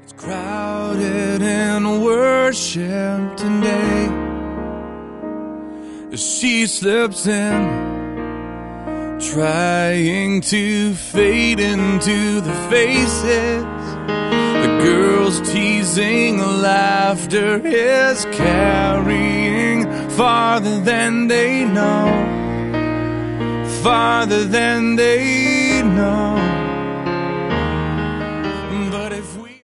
Crowded in worship today as she slips in, trying to fade into the faces. The girls teasing, laughter is carrying farther than they know, farther than they know.